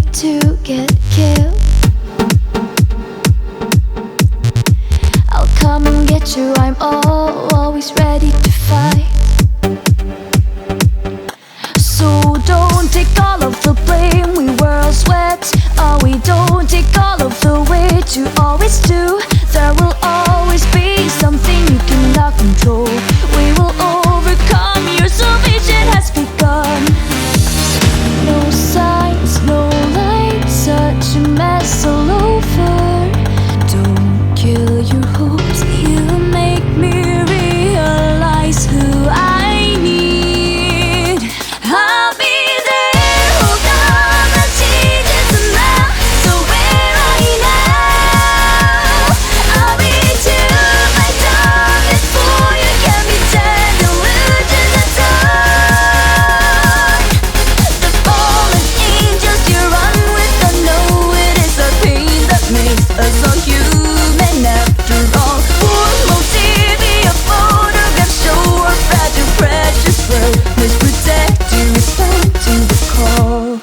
to get killed. I'll come and get you, I'm always ready to fight. So don't take all of the blame, we were all sweat. Oh, we don't take all of the weight, you always do. There will always be something you cannot control. We will overcome, your salvation has begun. No signs, no light, such a mess all over. Don't kill your hopes, you make me realize who I need. I'll be there, hold on, the changes are now. So where are you now? I'll reach you, my darkest before you can be dead. Illusions are done. The fallen angels you run with, I know it is the pain that makes us all human after all. Poor multimedia photographs show our fragile, precious world. Let's protect you, respond to the call.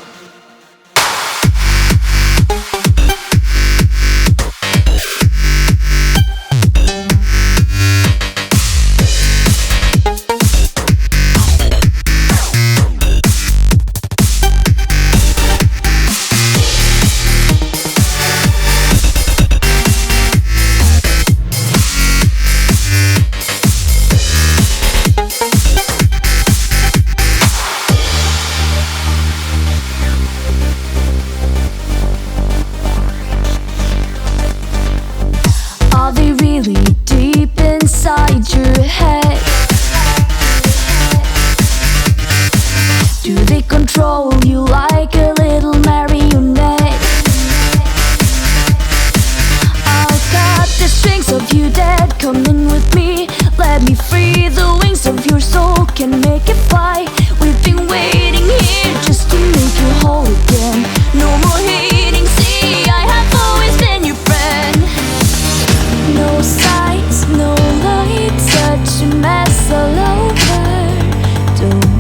Are they really deep inside your head? Do they control you like a little marionette? I'll cut the strings of you dead, come in with me. Let me free the wings of your soul, can make it fly. We've been waiting here just to make you whole again. No more hating, see, I have always been your friend. No signs, no light, such a mess all over. Don't